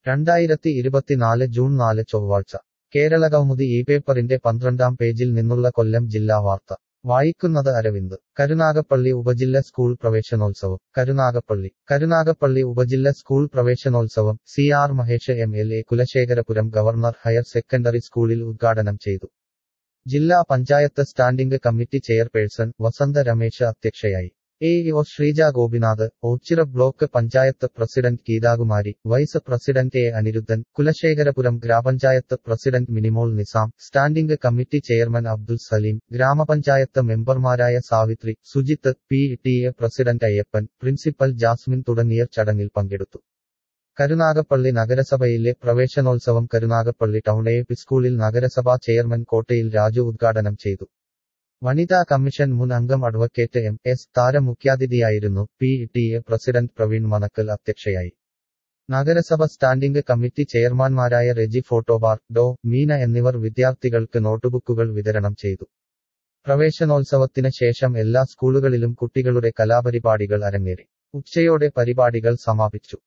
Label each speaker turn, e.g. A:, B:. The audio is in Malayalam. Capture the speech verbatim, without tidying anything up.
A: രണ്ടായിരത്തി ഇരുപത്തിനാല് ജൂൺ നാല് ചൊവ്വാഴ്ച കേരളകൗമുദി ഈ പേപ്പറിന്റെ പന്ത്രണ്ടാം പേജിൽ നിന്നുള്ള കൊല്ലം ജില്ലാ വാർത്ത വായിക്കുന്നത് അരവിന്ദ്. കരുനാഗപ്പള്ളി ഉപജില്ല സ്കൂൾ പ്രവേശനോത്സവം കരുനാഗപ്പള്ളി കരുനാഗപ്പള്ളി ഉപജില്ല സ്കൂൾ പ്രവേശനോത്സവം C R Mahesh M L A Kulasekharapuram governor higher secondary സ്കൂളിൽ ഉദ്ഘാടനം ചെയ്തു. ജില്ലാ panchayat standing committee chairperson Vasantha Ramesh അധ്യക്ഷയായി. A O Sreeja Gopinath, Ochira block panchayat president Geethakumari, vice president A Aniruddhan, Kulasekharapuram ഗ്രാമപഞ്ചായത്ത് president Minimol Nizam, standing committee chairman Abdul Saleem, ഗ്രാമപഞ്ചായത്ത് മെമ്പർമാരായ Savithri, Sujith, P T A president Ayyappan, principal Jasmin തുടങ്ങിയവർ ചടങ്ങിൽ പങ്കെടുത്തു. കരുനാഗപ്പള്ളി നഗരസഭയിലെ പ്രവേശനോത്സവം കരുനാഗപ്പള്ളി ടൗൺ എ പി സ്കൂളിൽ നഗരസഭാ ചെയർമാൻ കോട്ടയിൽ രാജു ഉദ്ഘാടനം ചെയ്തു. വനിതാ കമ്മീഷൻ മുൻ അംഗം അഡ്വക്കേറ്റ് എം എസ് താര മുഖ്യാതിഥിയായിരുന്നു. P T A president Praveen Manakkal അധ്യക്ഷയായി. നഗരസഭ സ്റ്റാൻഡിംഗ് കമ്മിറ്റി ചെയർമാൻമാരായ റെജി ഫോട്ടോബാർ, ഡോ മീന എന്നിവർ വിദ്യാർത്ഥികൾക്ക് നോട്ടുബുക്കുകൾ വിതരണം ചെയ്തു. പ്രവേശനോത്സവത്തിന് ശേഷം എല്ലാ സ്കൂളുകളിലും കുട്ടികളുടെ കലാപരിപാടികൾ അരങ്ങേറി. ഉച്ചയോടെ പരിപാടികൾ സമാപിച്ചു.